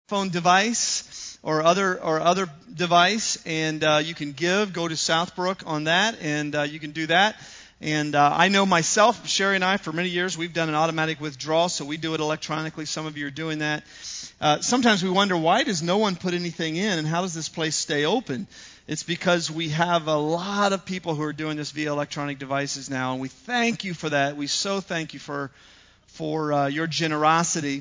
phone device or other device, and you can give. Go to Southbrook on that, and you can do that. And I know myself, Sherry and I, for many years, we've done an automatic withdrawal, so we do it electronically. Some of you are doing that. Sometimes we wonder, why does no one put anything in, and how does this place stay open? It's because we have a lot of people who are doing this via electronic devices now, and we thank you for that. We so thank you for your generosity.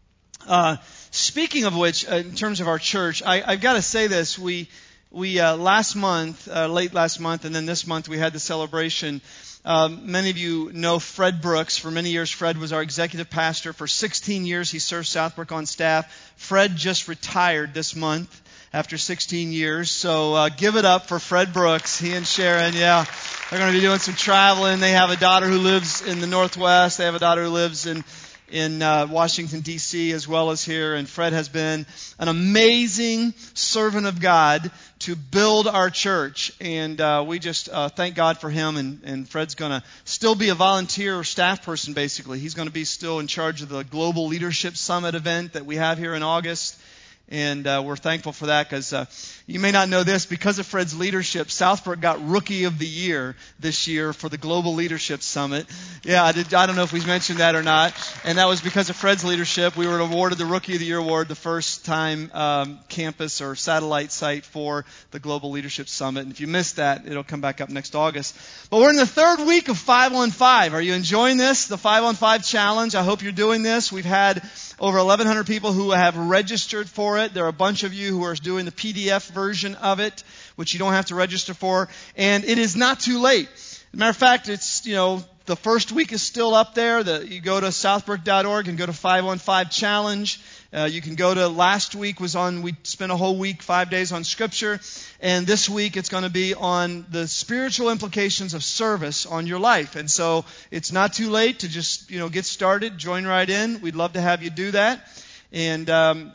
Speaking of which, in terms of our church, I've got to say this. We last month, late last month, and then this month, we had the celebration. Many of you know Fred Brooks. For many years, Fred was our executive pastor. For 16 years, he served Southbrook on staff. Fred just retired this month after 16 years. So give it up for Fred Brooks. He and Sharon, they're going to be doing some traveling. They have a daughter who lives in the Northwest. They have a daughter who lives in Washington, D.C., as well as here. And Fred has been an amazing servant of God to build our church. And we just thank God for him. And Fred's going to still be a volunteer or staff person, basically. He's going to be still in charge of the Global Leadership Summit event that we have here in August. And we're thankful for that because you may not know this. Because of Fred's leadership, Southbrook got Rookie of the Year this year for the Global Leadership Summit. Yeah, I don't know if we've mentioned that or not. And that was because of Fred's leadership. We were awarded the Rookie of the Year award, the first time campus or satellite site for the Global Leadership Summit. And if you missed that, it'll come back up next August. But we're in the third week of 5-on-5. Are you enjoying this, the 5-on-5 challenge? I hope you're doing this. We've had over 1,100 people who have registered for it. There are a bunch of you who are doing the PDF version of it, which you don't have to register for. And it is not too late. As a matter of fact, it's, the first week is still up there. You go to southbrook.org and go to 5-on-5 challenge. You can go to, last week we spent a whole week, 5 days on Scripture. And this week it's going to be on the spiritual implications of service on your life. And so it's not too late to just, get started, join right in. We'd love to have you do that. And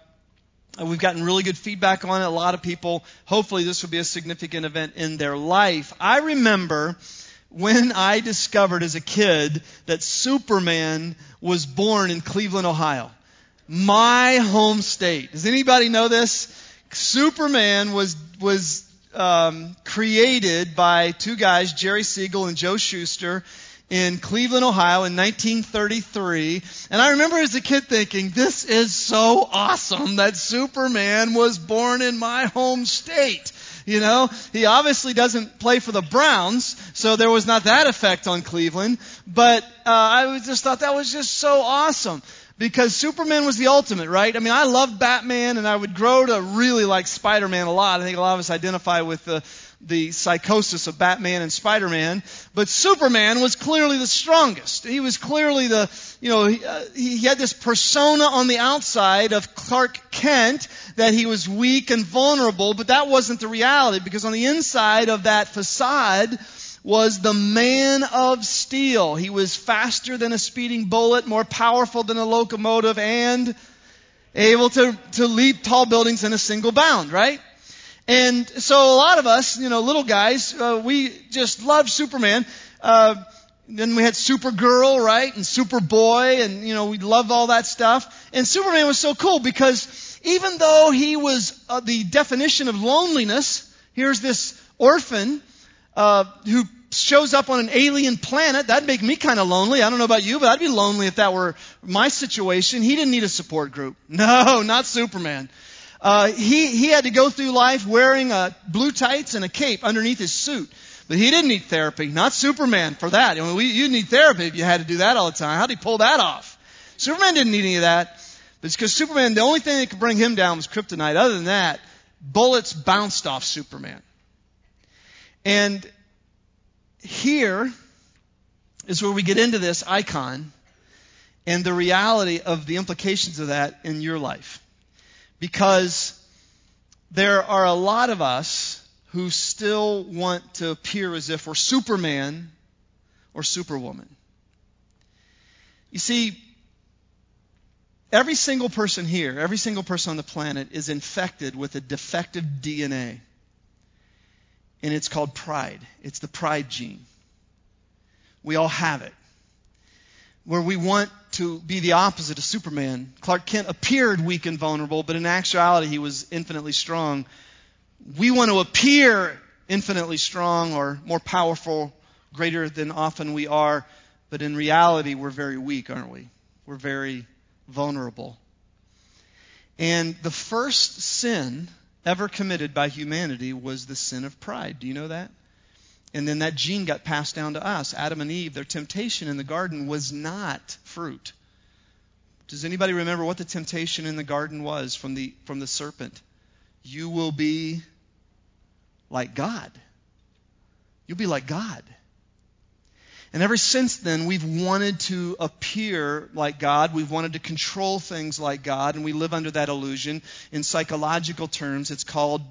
we've gotten really good feedback on it. A lot of people, hopefully this will be a significant event in their life. I remember when I discovered as a kid that Superman was born in Cleveland, Ohio. My home state. Does anybody know this? Superman was created by two guys, Jerry Siegel and Joe Shuster, in Cleveland, Ohio in 1933. And I remember as a kid thinking, this is so awesome that Superman was born in my home state. He obviously doesn't play for the Browns, so there was not that effect on Cleveland. But I just thought that was just so awesome. Because Superman was the ultimate, right? I mean, I loved Batman, and I would grow to really like Spider-Man a lot. I think a lot of us identify with the psychosis of Batman and Spider-Man. But Superman was clearly the strongest. He was clearly he had this persona on the outside of Clark Kent that he was weak and vulnerable, but that wasn't the reality, because on the inside of that facade was the man of steel. He was faster than a speeding bullet, more powerful than a locomotive, and able to leap tall buildings in a single bound, right? And so a lot of us, little guys, we just loved Superman. Then we had Supergirl, right? And Superboy, and, we loved all that stuff. And Superman was so cool because even though he was the definition of loneliness, here's this orphan who shows up on an alien planet. That'd make me kind of lonely. I don't know about you, but I'd be lonely if that were my situation. He didn't need a support group. No, not Superman. He had to go through life wearing blue tights and a cape underneath his suit. But he didn't need therapy. Not Superman for that. You need therapy if you had to do that all the time. How did he pull that off? Superman didn't need any of that. But it's because Superman, the only thing that could bring him down was kryptonite. Other than that, bullets bounced off Superman. And here is where we get into this icon and the reality of the implications of that in your life. Because there are a lot of us who still want to appear as if we're Superman or Superwoman. You see, every single person here, every single person on the planet is infected with a defective DNA. And it's called pride. It's the pride gene. We all have it. Where we want to be the opposite of Superman. Clark Kent appeared weak and vulnerable, but in actuality he was infinitely strong. We want to appear infinitely strong or more powerful, greater than often we are, but in reality we're very weak, aren't we? We're very vulnerable. And the first sin ever committed by humanity was the sin of pride. Do you know that? And then that gene got passed down to us. Adam and Eve, their temptation in the garden was not fruit. Does anybody remember what the temptation in the garden was from the serpent? You will be like God. You'll be like God. And ever since then, we've wanted to appear like God. We've wanted to control things like God, and we live under that illusion. In psychological terms, it's called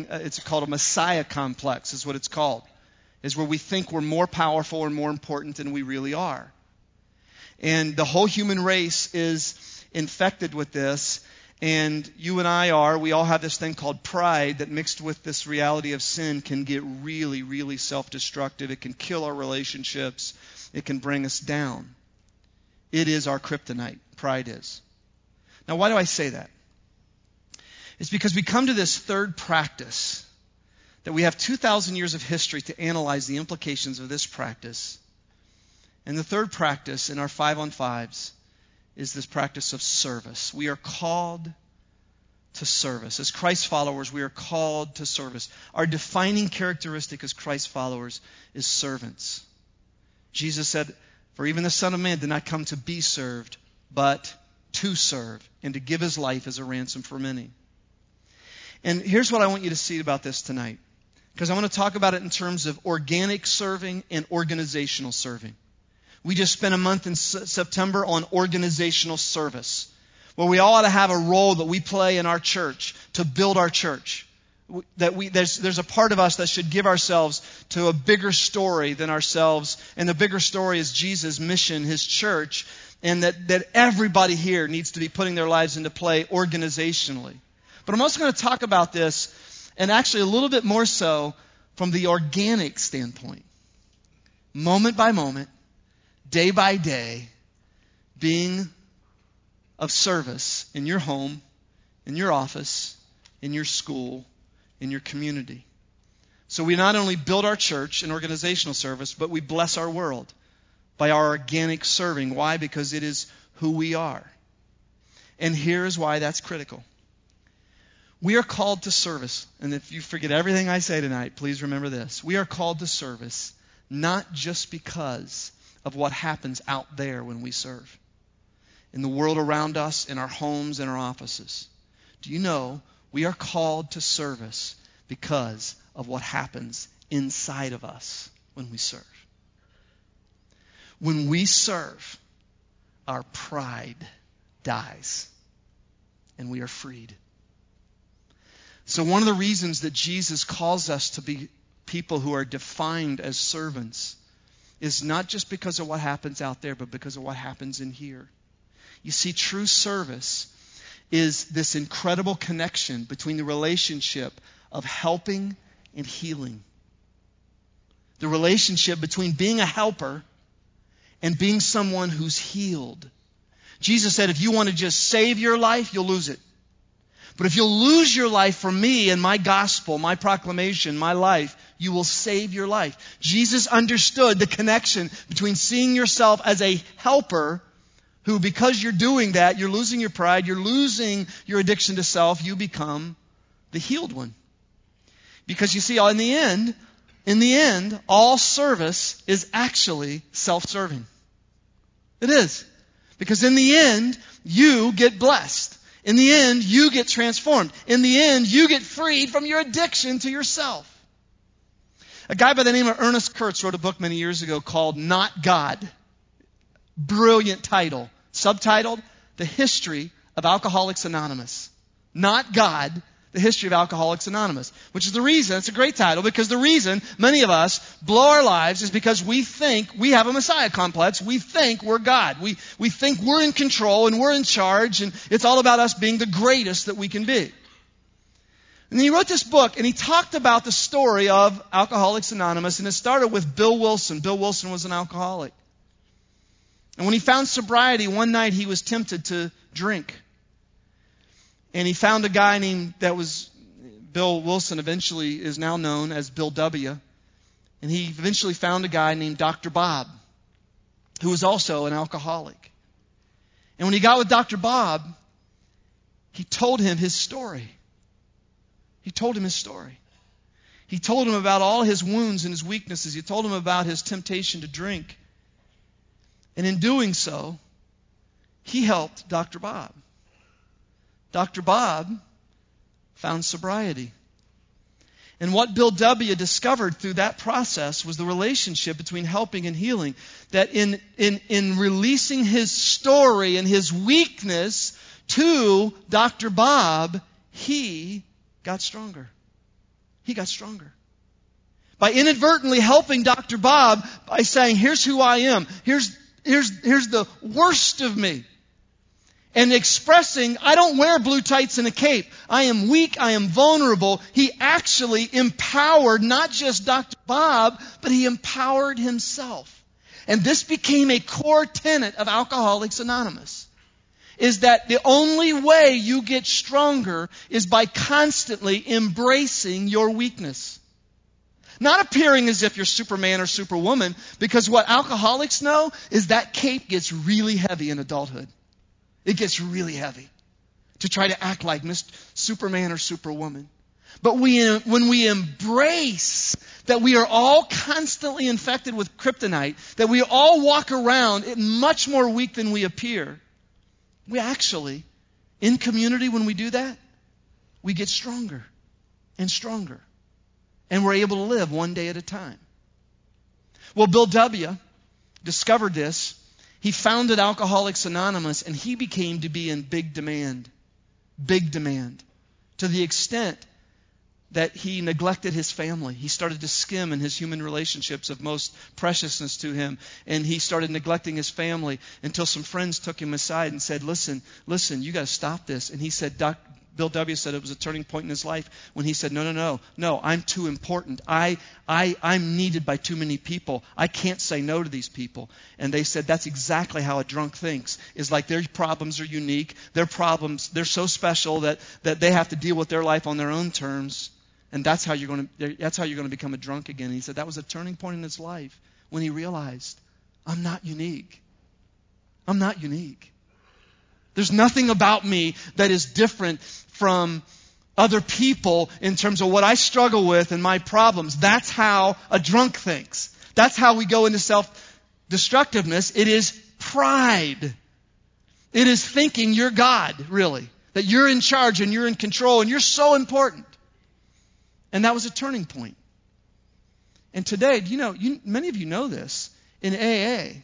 a Messiah complex, is what it's called. Is where we think we're more powerful and more important than we really are. And the whole human race is infected with this. And you and we all have this thing called pride that mixed with this reality of sin can get really, really self-destructive. It can kill our relationships. It can bring us down. It is our kryptonite. Pride is. Now, why do I say that? It's because we come to this third practice that we have 2,000 years of history to analyze the implications of this practice. And the third practice in our 5-on-5s is this practice of service. We are called to service. As Christ followers, we are called to service. Our defining characteristic as Christ followers is servants. Jesus said, "For even the Son of Man did not come to be served, but to serve, and to give his life as a ransom for many." And here's what I want you to see about this tonight, because I want to talk about it in terms of organic serving and organizational serving. We just spent a month in September on organizational service, where we all ought to have a role that we play in our church to build our church. There's a part of us that should give ourselves to a bigger story than ourselves, and the bigger story is Jesus' mission, his church, and that everybody here needs to be putting their lives into play organizationally. But I'm also going to talk about this, and actually a little bit more so from the organic standpoint. Moment by moment, day by day, being of service in your home, in your office, in your school, in your community. So we not only build our church in organizational service, but we bless our world by our organic serving. Why? Because it is who we are. And here's why that's critical. We are called to service. And if you forget everything I say tonight, please remember this. We are called to service not just because of what happens out there when we serve. In the world around us, in our homes, in our offices. Do you know we are called to service because of what happens inside of us when we serve? When we serve, our pride dies and we are freed. So one of the reasons that Jesus calls us to be people who are defined as servants is not just because of what happens out there, but because of what happens in here. You see, true service is this incredible connection between the relationship of helping and healing. The relationship between being a helper and being someone who's healed. Jesus said, if you want to just save your life, you'll lose it. But if you'll lose your life for me and my gospel, my proclamation, my life, you will save your life. Jesus understood the connection between seeing yourself as a helper who, because you're doing that, you're losing your pride, you're losing your addiction to self, you become the healed one. Because you see, in the end, all service is actually self-serving. It is. Because in the end, you get blessed. In the end, you get transformed. In the end, you get freed from your addiction to yourself. A guy by the name of Ernest Kurtz wrote a book many years ago called Not God. Brilliant title. Subtitled, The History of Alcoholics Anonymous. Not God, The History of Alcoholics Anonymous. Which is the reason, it's a great title, because the reason many of us blow our lives is because we think we have a Messiah complex. We think we're God. We think we're in control and we're in charge, and it's all about us being the greatest that we can be. And he wrote this book, and he talked about the story of Alcoholics Anonymous, and it started with Bill Wilson. Bill Wilson was an alcoholic. And when he found sobriety, one night he was tempted to drink. And he found a guy that was Bill Wilson, eventually is now known as Bill W. And he eventually found a guy named Dr. Bob, who was also an alcoholic. And when he got with Dr. Bob, he told him his story. He told him his story. He told him about all his wounds and his weaknesses. He told him about his temptation to drink. And in doing so, he helped Dr. Bob. Dr. Bob found sobriety. And what Bill W. discovered through that process was the relationship between helping and healing. That in releasing his story and his weakness to Dr. Bob, he got stronger. He got stronger. By inadvertently helping Dr. Bob by saying, here's who I am. Here's the worst of me. And expressing, I don't wear blue tights and a cape. I am weak. I am vulnerable. He actually empowered not just Dr. Bob, but he empowered himself. And this became a core tenet of Alcoholics Anonymous. Is that the only way you get stronger is by constantly embracing your weakness. Not appearing as if you're Superman or Superwoman, because what alcoholics know is that cape gets really heavy in adulthood. It gets really heavy to try to act like Mr. Superman or Superwoman. But when we embrace that we are all constantly infected with kryptonite, that we all walk around much more weak than we appear, we actually, in community, when we do that, we get stronger and stronger. And we're able to live one day at a time. Well, Bill W. discovered this. He founded Alcoholics Anonymous, and he became to be in big demand. Big demand. To the extent that he neglected his family. He started to skim in his human relationships of most preciousness to him. And he started neglecting his family until some friends took him aside and said, listen, you got to stop this. And he said, Bill W. said it was a turning point in his life when he said, no, I'm too important. I'm needed by too many people. I can't say no to these people. And they said that's exactly how a drunk thinks. Is like their problems are unique. Their problems, they're so special that they have to deal with their life on their own terms. And that's how you're going to become a drunk again. And he said that was a turning point in his life when he realized, I'm not unique. I'm not unique. There's nothing about me that is different from other people in terms of what I struggle with and my problems. That's how a drunk thinks. That's how we go into self-destructiveness. It is pride. It is thinking you're God, really. That you're in charge and you're in control and you're so important. And that was a turning point. And today, many of you know this. In AA,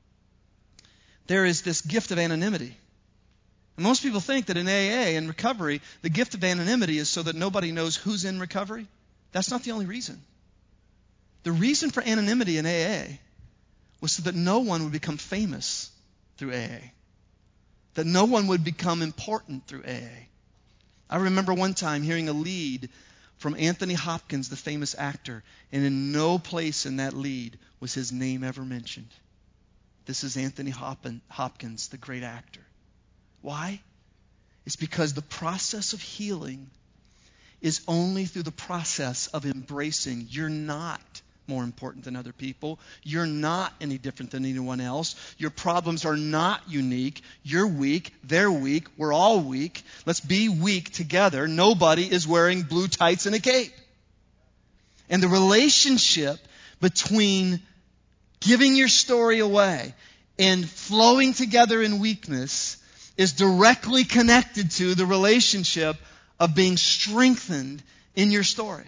there is this gift of anonymity. And most people think that in AA, in recovery, the gift of anonymity is so that nobody knows who's in recovery. That's not the only reason. The reason for anonymity in AA was so that no one would become famous through AA. That no one would become important through AA. I remember one time hearing a lead from Anthony Hopkins, the famous actor, and in no place in that lead was his name ever mentioned. This is Anthony Hopkins, the great actor. Why? It's because the process of healing is only through the process of embracing you're not more important than other people. You're not any different than anyone else. Your problems are not unique. You're weak. They're weak. We're all weak. Let's be weak together. Nobody is wearing blue tights and a cape. And the relationship between giving your story away and flowing together in weakness is directly connected to the relationship of being strengthened in your story.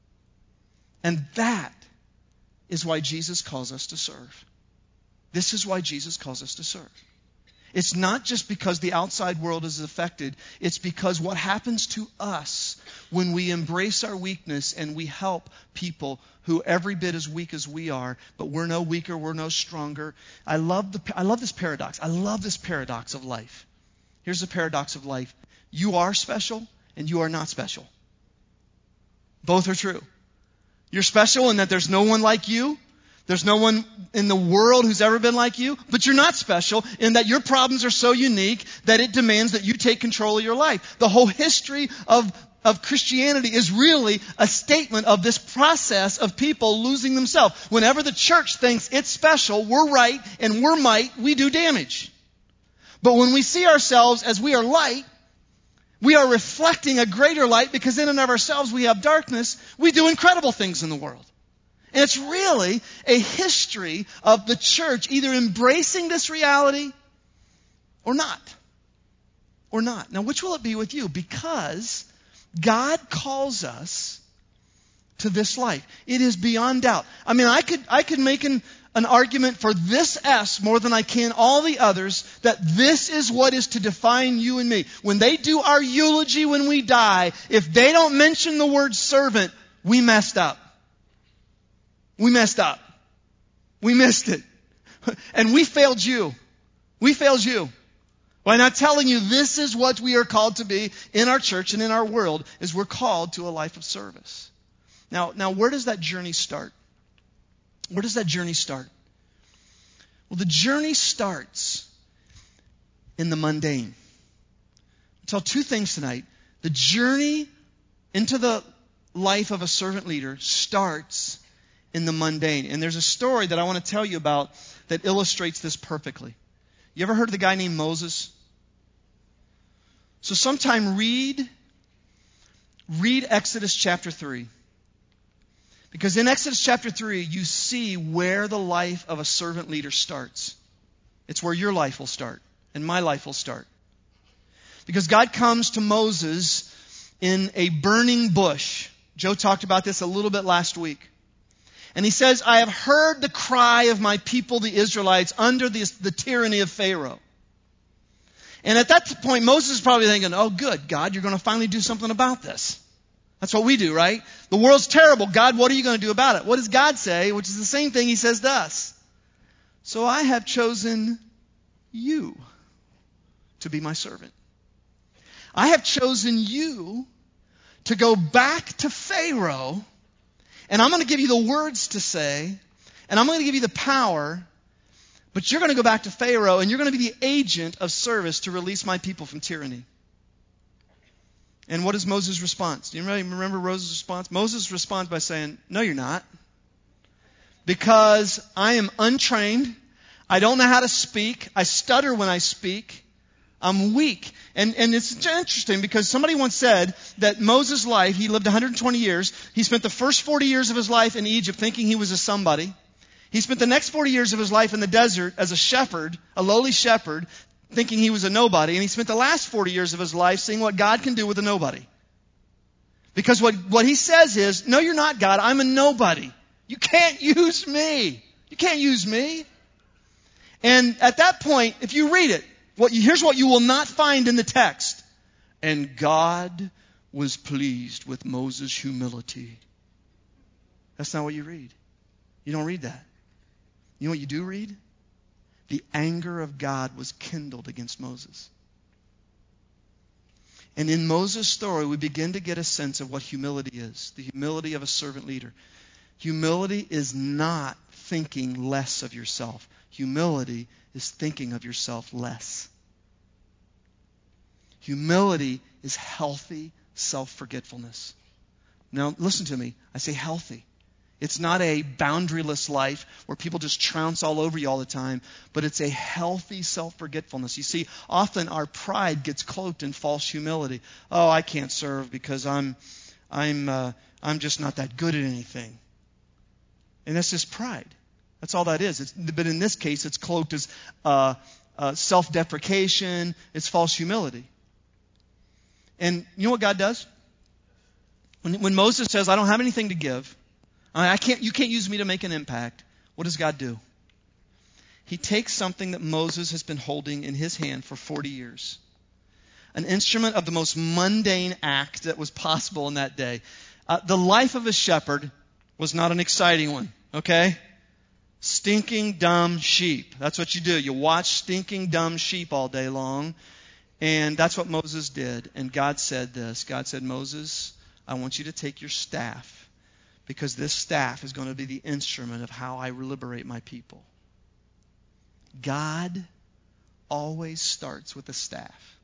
And that is why Jesus calls us to serve. This is why Jesus calls us to serve. It's not just because the outside world is affected. It's because what happens to us when we embrace our weakness and we help people who every bit as weak as we are, but we're no weaker, we're no stronger. I love this paradox. I love this paradox of life. Here's the paradox of life. You are special and you are not special. Both are true. You're special in that there's no one like you. There's no one in the world who's ever been like you, but you're not special in that your problems are so unique that it demands that you take control of your life. The whole history of Christianity is really a statement of this process of people losing themselves. Whenever the church thinks it's special, we're right, and we're might, we do damage. But when we see ourselves as we are light, we are reflecting a greater light because in and of ourselves we have darkness, we do incredible things in the world. And it's really a history of the church either embracing this reality or not. Or not. Now, which will it be with you? Because God calls us to this life. It is beyond doubt. I mean, I could make an argument for this S more than I can all the others, that this is what is to define you and me. When they do our eulogy when we die, if they don't mention the word servant, we messed up. We messed up. We missed it. And we failed you. We failed you. By not telling you this is what we are called to be in our church and in our world, is we're called to a life of service. Now where does that journey start? Where does that journey start? Well, the journey starts in the mundane. I'll tell two things tonight. The journey into the life of a servant leader starts in the mundane. And there's a story that I want to tell you about that illustrates this perfectly. You ever heard of the guy named Moses? So sometime read Exodus chapter 3. Because in Exodus chapter 3, you see where the life of a servant leader starts. It's where your life will start, and my life will start. Because God comes to Moses in a burning bush. Joe talked about this a little bit last week. And he says, I have heard the cry of my people, the Israelites, under the tyranny of Pharaoh. And at that point, Moses is probably thinking, oh, good, God, you're going to finally do something about this. That's what we do, right? The world's terrible. God, what are you going to do about it? What does God say? Which is the same thing he says to us. So I have chosen you to be my servant. I have chosen you to go back to Pharaoh, and I'm going to give you the words to say, and I'm going to give you the power, but you're going to go back to Pharaoh, and you're going to be the agent of service to release my people from tyranny. And what is Moses' response? Do you remember Moses' response? Moses responds by saying, no, you're not. Because I am untrained. I don't know how to speak. I stutter when I speak. I'm weak. And it's interesting because somebody once said that Moses' life, he lived 120 years. He spent the first 40 years of his life in Egypt thinking he was a somebody. He spent the next 40 years of his life in the desert as a shepherd, a lowly shepherd, thinking he was a nobody. And he spent the last 40 years of his life seeing what God can do with a nobody. Because what he says is, no, you're not God. I'm a nobody. You can't use me. You can't use me. And at that point, if you read it, here's what you will not find in the text. And God was pleased with Moses' humility. That's not what you read. You don't read that. You know what you do read? The anger of God was kindled against Moses. And in Moses' story, we begin to get a sense of what humility is. The humility of a servant leader. Humility is not thinking less of yourself. Humility is thinking of yourself less. Humility is healthy self-forgetfulness. Now, listen to me. I say healthy. It's not a boundaryless life where people just trounce all over you all the time, but it's a healthy self-forgetfulness. You see, often our pride gets cloaked in false humility. Oh, I can't serve because I'm just not that good at anything. And that's just pride. That's all that is. But in this case, it's cloaked as self-deprecation. It's false humility. And you know what God does? When Moses says, I don't have anything to give, you can't use me to make an impact. What does God do? He takes something that Moses has been holding in his hand for 40 years. An instrument of the most mundane act that was possible in that day. The life of a shepherd was not an exciting one, okay? Stinking, dumb sheep. That's what you do. You watch stinking, dumb sheep all day long. And that's what Moses did. And God said this. God said, Moses, I want you to take your staff. because this staff is going to be the instrument of how I liberate my people. God always starts with a staff.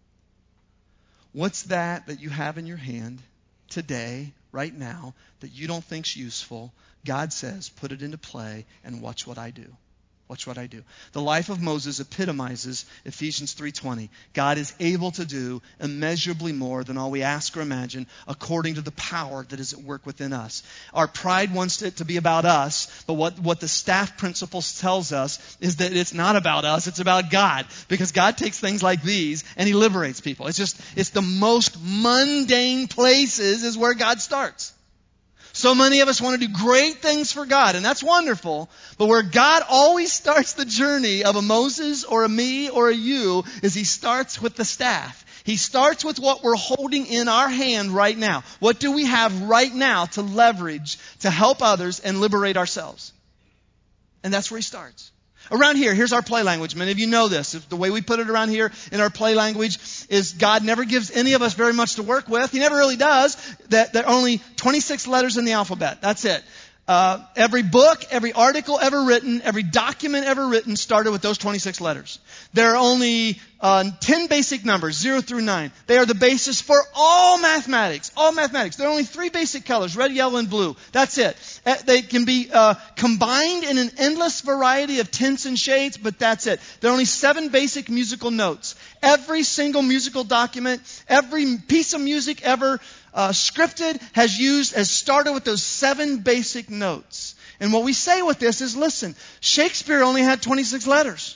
What's that you have in your hand today, right now, that you don't think's useful? God says, put it into play and watch what I do. Watch what I do. The life of Moses epitomizes Ephesians 3:20. God is able to do immeasurably more than all we ask or imagine according to the power that is at work within us. Our pride wants it to be about us, but what the staff principles tells us is that it's not about us, it's about God. Because God takes things like these and He liberates people. It's the most mundane places is where God starts. So many of us want to do great things for God, and that's wonderful. But where God always starts the journey of a Moses or a me or a you is He starts with the staff. He starts with what we're holding in our hand right now. What do we have right now to leverage, to help others and liberate ourselves? And that's where He starts. Around here, here's our play language. Many of you know this. The way we put it around here in our play language is God never gives any of us very much to work with. He never really does. There are only 26 letters in the alphabet. That's it. Every book, every article ever written, every document ever written started with those 26 letters. There are only 10 basic numbers, 0 through 9. They are the basis for all mathematics. All mathematics. There are only 3 basic colors, red, yellow, and blue. That's it. They can be combined in an endless variety of tints and shades, but that's it. There are only 7 basic musical notes. Every single musical document, every piece of music ever scripted has started with those 7 basic notes. And what we say with this is, listen, Shakespeare only had 26 letters.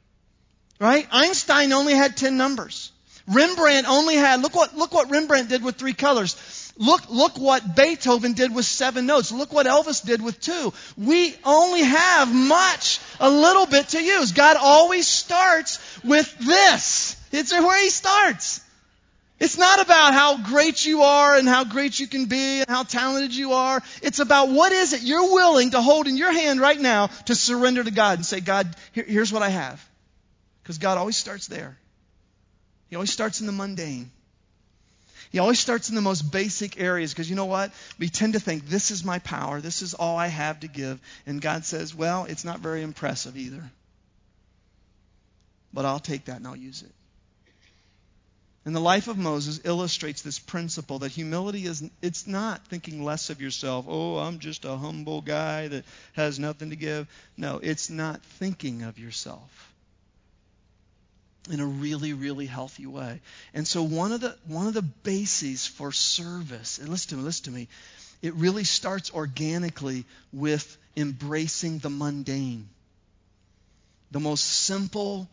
Right? Einstein only had 10 numbers. Rembrandt only had, look what Rembrandt did with 3 colors. Look what Beethoven did with 7 notes. Look what Elvis did with 2. We only have a little bit to use. God always starts with this. It's where He starts. It's not about how great you are and how great you can be and how talented you are. It's about what is it you're willing to hold in your hand right now to surrender to God and say, God, here's what I have. Because God always starts there. He always starts in the mundane. He always starts in the most basic areas. Because you know what? We tend to think, this is my power. This is all I have to give. And God says, well, it's not very impressive either. But I'll take that and I'll use it. And the life of Moses illustrates this principle that humility it's not thinking less of yourself. Oh, I'm just a humble guy that has nothing to give. No, it's not thinking of yourself in a really, really healthy way. And so one of the bases for service, and listen to me, it really starts organically with embracing the mundane. The most simple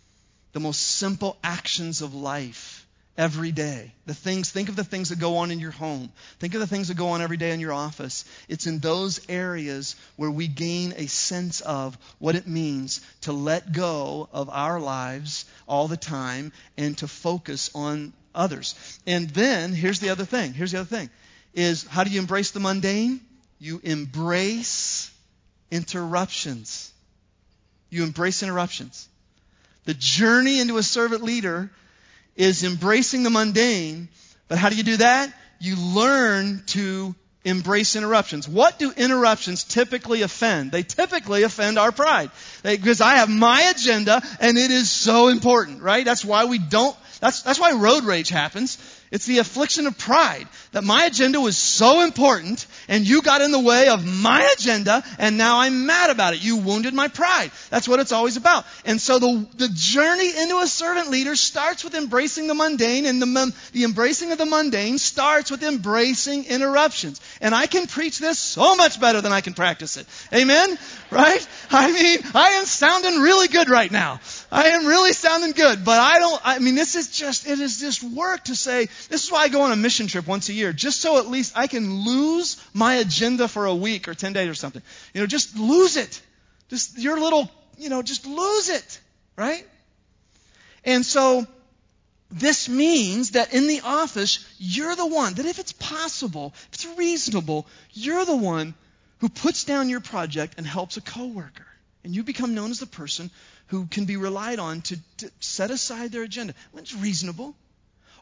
actions of life every day. Think of the things that go on in your home. Think of the things that go on every day in your office. It's in those areas where we gain a sense of what it means to let go of our lives all the time and to focus on others. And then, here's the other thing, is how do you embrace the mundane? You embrace interruptions. You embrace interruptions. The journey into a servant leader is embracing the mundane, but how do you do that? You learn to embrace interruptions. What do interruptions typically offend? They typically offend our pride. Because I have my agenda and it is so important, right? That's why that's why road rage happens. It's the affliction of pride. That my agenda was so important and you got in the way of my agenda and now I'm mad about it. You wounded my pride. That's what it's always about. And so the journey into a servant leader starts with embracing the mundane, and the embracing of the mundane starts with embracing interruptions. And I can preach this so much better than I can practice it. Amen? Right? I am sounding really good right now. I am really sounding good, but it is just work to say, this is why I go on a mission trip once a year, just so at least I can lose my agenda for a week or 10 days or something. Just lose it. Just lose it, right? And so this means that in the office, you're the one, that if it's possible, if it's reasonable, you're the one who puts down your project and helps a coworker. And you become known as the person who can be relied on to set aside their agenda. When it's reasonable.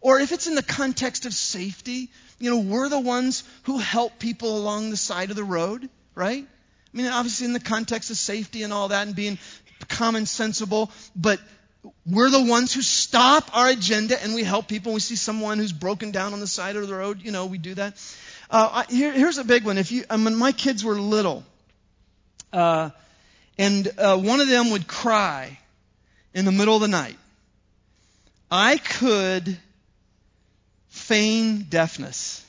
Or if it's in the context of safety, we're the ones who help people along the side of the road, right? I mean, obviously in the context of safety and all that and being common sensible, but we're the ones who stop our agenda and we help people. We see someone who's broken down on the side of the road, we do that. Here's a big one. When my kids were little, and one of them would cry in the middle of the night, I could feign deafness.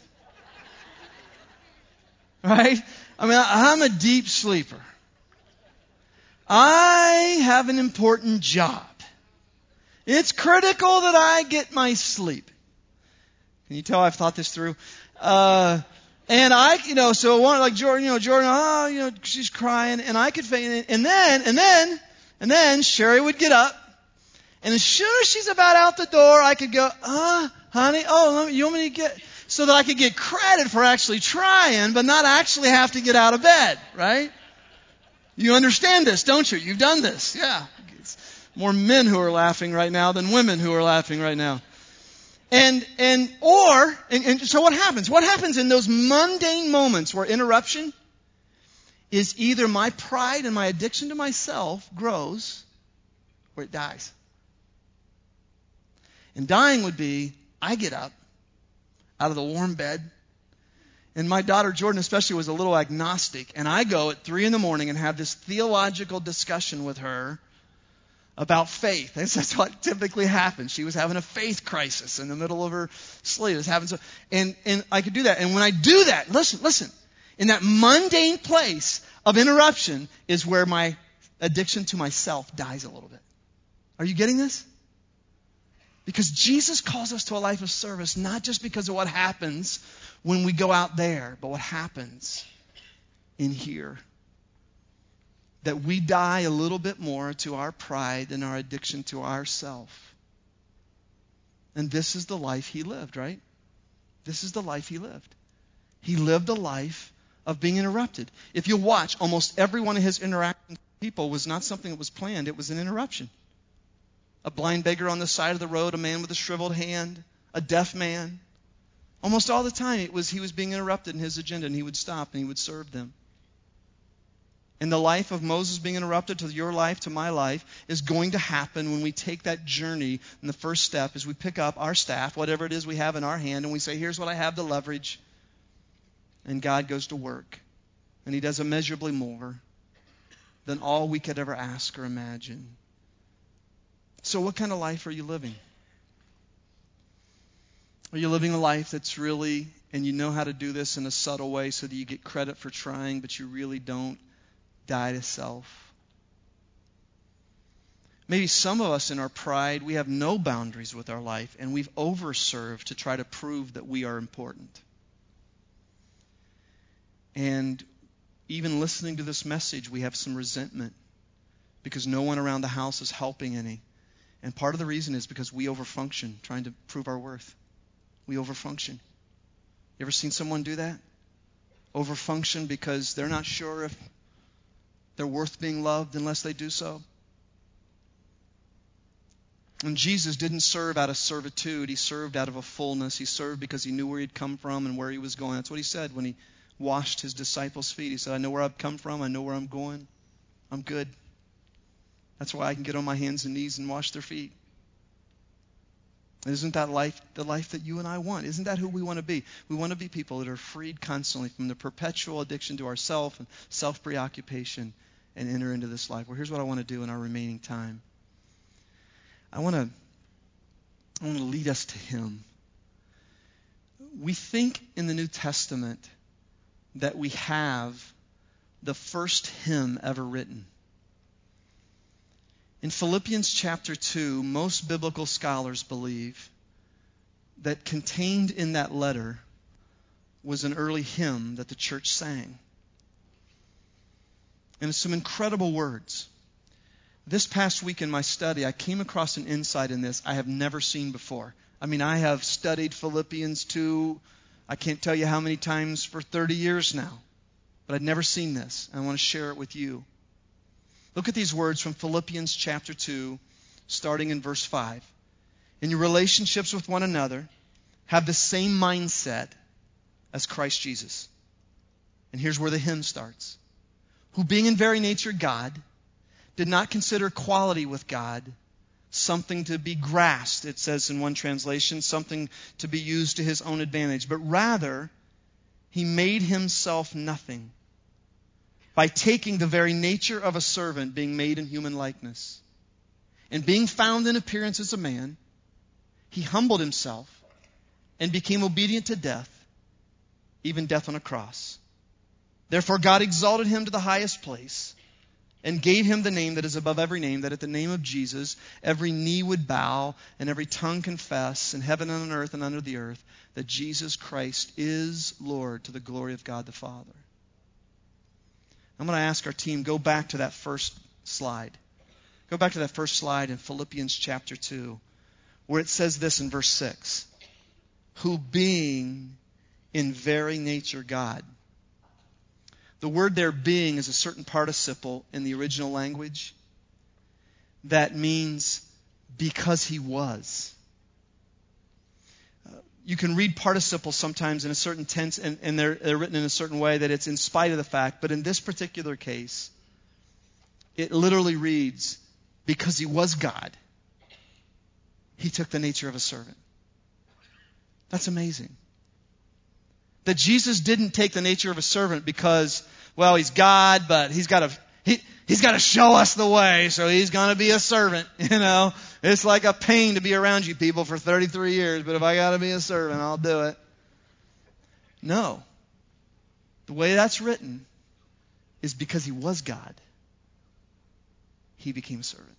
Right? I mean, I'm a deep sleeper. I have an important job. It's critical that I get my sleep. Can you tell I've thought this through? And so one like Jordan, she's crying, and I could feign it, and then Sherry would get up, and as soon as she's about out the door, I could go, honey, you want me to get, so that I could get credit for actually trying, but not actually have to get out of bed, right? You understand this, don't you? You've done this, yeah. It's more men who are laughing right now than women who are laughing right now. And so what happens? What happens in those mundane moments where interruption is either my pride and my addiction to myself grows or it dies. And dying would be, I get up out of the warm bed, and my daughter Jordan especially was a little agnostic, and I go at 3 a.m. and have this theological discussion with her about faith. That's what typically happens. She was having a faith crisis in the middle of her sleep. It was happening and I could do that. And when I do that, listen, in that mundane place of interruption is where my addiction to myself dies a little bit. Are you getting this? Because Jesus calls us to a life of service, not just because of what happens when we go out there, but what happens in here. That we die a little bit more to our pride and our addiction to ourself. And this is the life he lived, right? This is the life he lived. He lived a life of being interrupted. If you watch, almost every one of his interactions with people was not something that was planned. It was an interruption. A blind beggar on the side of the road, a man with a shriveled hand, a deaf man. Almost all the time he was being interrupted in his agenda, and he would stop and he would serve them. And the life of Moses being interrupted to your life, to my life, is going to happen when we take that journey. And the first step is we pick up our staff, whatever it is we have in our hand, and we say, here's what I have to leverage. And God goes to work. And he does immeasurably more than all we could ever ask or imagine. So what kind of life are you living? Are you living a life that's really, and you know how to do this in a subtle way so that you get credit for trying, but you really don't die to self? Maybe some of us in our pride, we have no boundaries with our life, and we've overserved to try to prove that we are important. And even listening to this message, we have some resentment because no one around the house is helping any. And part of the reason is because we overfunction, trying to prove our worth. We overfunction. You ever seen someone do that? Overfunction because they're not sure if they're worth being loved unless they do so. And Jesus didn't serve out of servitude. He served out of a fullness. He served because he knew where he'd come from and where he was going. That's what he said when he washed his disciples' feet. He said, I know where I've come from. I know where I'm going. I'm good. That's why I can get on my hands and knees and wash their feet. Isn't that life the life that you and I want? Isn't that who we want to be? We want to be people that are freed constantly from the perpetual addiction to ourself and self-preoccupation and enter into this life. Well, here's what I want to do in our remaining time. I want to lead us to him. We think in the New Testament that we have the first hymn ever written. In Philippians chapter 2, most biblical scholars believe that contained in that letter was an early hymn that the church sang. And it's some incredible words. This past week in my study, I came across an insight in this I have never seen before. I mean, I have studied Philippians 2, I can't tell you how many times for 30 years now. But I'd never seen this. I want to share it with you. Look at these words from Philippians chapter 2, starting in verse 5. in your relationships with one another, have the same mindset as Christ Jesus. And here's where the hymn starts. Who being in very nature God, did not consider equality with God something to be grasped, it says in one translation, something to be used to his own advantage, but rather he made himself nothing by taking the very nature of a servant, being made in human likeness. And being found in appearance as a man, he humbled himself and became obedient to death, even death on a cross. Therefore God exalted him to the highest place and gave him the name that is above every name, that at the name of Jesus every knee would bow and every tongue confess in heaven and on earth and under the earth that Jesus Christ is Lord, to the glory of God the Father. I'm going to ask our team, go back to that first slide. Go back to that first slide in Philippians chapter 2, where it says this in verse 6. Who being in very nature God. The word there, being, is a certain participle in the original language that means because he was. You can read participles sometimes in a certain tense, and they're written in a certain way that it's in spite of the fact. But in this particular case, it literally reads, because he was God, he took the nature of a servant. That's amazing. That Jesus didn't take the nature of a servant because, well, he's God, but he's got to show us the way, so he's going to be a servant, you know. It's like a pain to be around you people for 33 years, but if I got to be a servant, I'll do it. No. The way that's written is because he was God, he became a servant.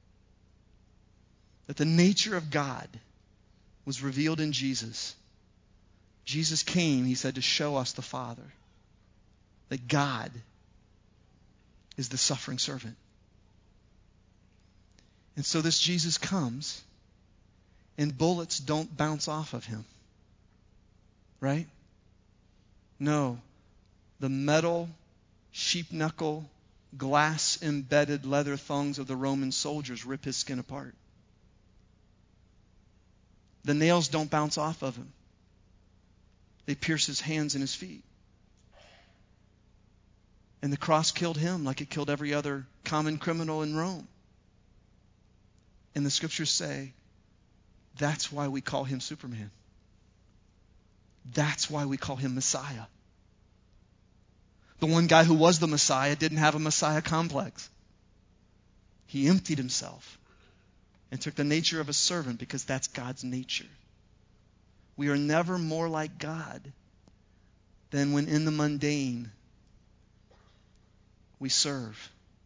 That the nature of God was revealed in Jesus. Jesus came, he said, to show us the Father. That God is the suffering servant. And so this Jesus comes, and bullets don't bounce off of him. Right? No. The metal, sheep knuckle, glass-embedded leather thongs of the Roman soldiers rip his skin apart. The nails don't bounce off of him. They pierce his hands and his feet. And the cross killed him like it killed every other common criminal in Rome. And the scriptures say, that's why we call him Superman. That's why we call him Messiah. The one guy who was the Messiah didn't have a Messiah complex. He emptied himself and took the nature of a servant because that's God's nature. We are never more like God than when in the mundane we serve.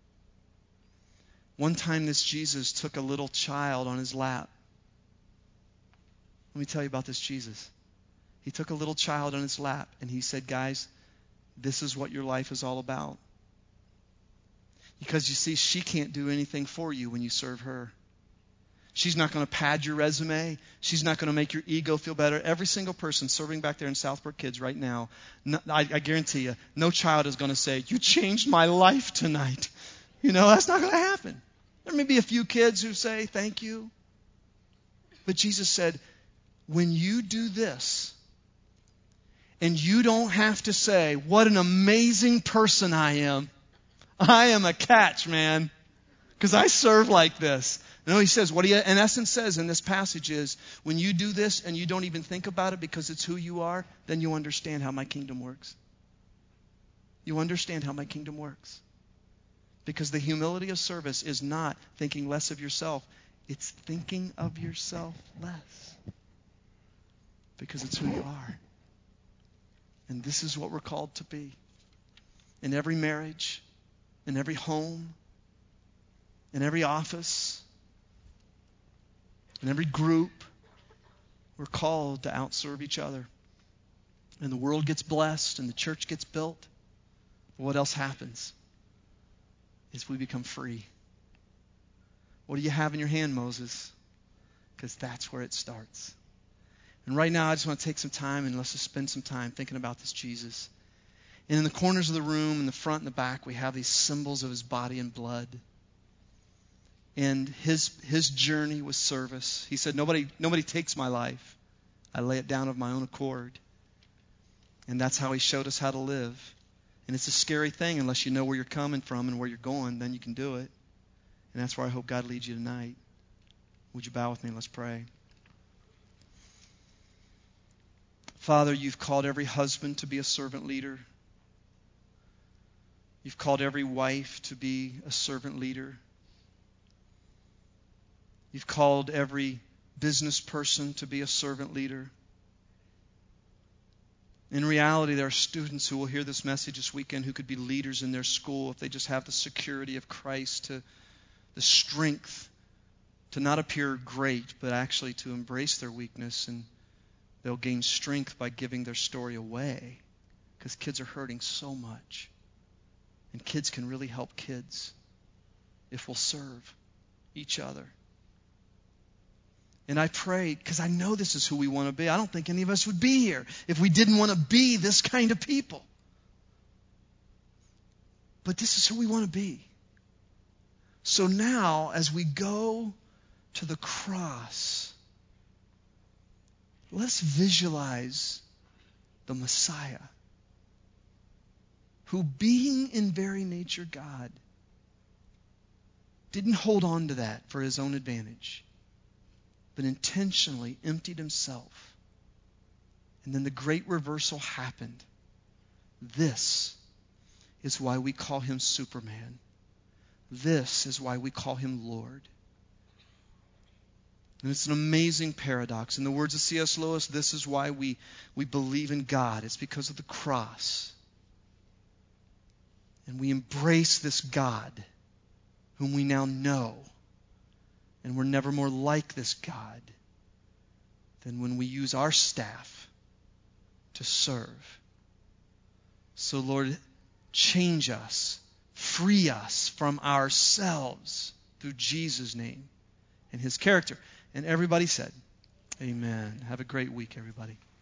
One time this Jesus took a little child on his lap. Let me tell you about this Jesus. He took a little child on his lap and he said, guys, this is what your life is all about. Because you see, she can't do anything for you when you serve her. She's not going to pad your resume. She's not going to make your ego feel better. Every single person serving back there in Southbrook Kids right now, I guarantee you, no child is going to say, you changed my life tonight. You know, that's not going to happen. There may be a few kids who say, thank you. But Jesus said, when you do this, and you don't have to say, what an amazing person I am. I am a catch, man. Because I serve like this. No, he says, what he in essence says in this passage is, when you do this and you don't even think about it because it's who you are, then you understand how my kingdom works. You understand how my kingdom works. Because the humility of service is not thinking less of yourself. It's thinking of yourself less. Because it's who you are. And this is what we're called to be. In every marriage, in every home, in every office, in every group, we're called to outserve each other. And the world gets blessed and the church gets built. But what else happens is we become free. What do you have in your hand, Moses? Because that's where it starts. And right now, I just want to take some time and let's just spend some time thinking about this Jesus. And in the corners of the room, in the front and the back, we have these symbols of his body and blood. And his journey was service. He said, nobody takes my life. I lay it down of my own accord. And that's how he showed us how to live. And it's a scary thing unless you know where you're coming from and where you're going, then you can do it. And that's where I hope God leads you tonight. Would you bow with me? Let's pray. Father, you've called every husband to be a servant leader. You've called every wife to be a servant leader. You've called every business person to be a servant leader. In reality, there are students who will hear this message this weekend who could be leaders in their school if they just have the security of Christ, the strength to not appear great, but actually to embrace their weakness, and they'll gain strength by giving their story away, because kids are hurting so much. And kids can really help kids if we'll serve each other. And I pray, because I know this is who we want to be. I don't think any of us would be here if we didn't want to be this kind of people. But this is who we want to be. So now, as we go to the cross, let's visualize the Messiah, who, being in very nature God, didn't hold on to that for his own advantage, but intentionally emptied himself. And then the great reversal happened. This is why we call him Superman. This is why we call him Lord. And it's an amazing paradox. In the words of C.S. Lewis, this is why we believe in God. It's because of the cross. And we embrace this God whom we now know. And we're never more like this God than when we use our staff to serve. So, Lord, change us, free us from ourselves through Jesus' name and his character. And everybody said, amen. Have a great week, everybody.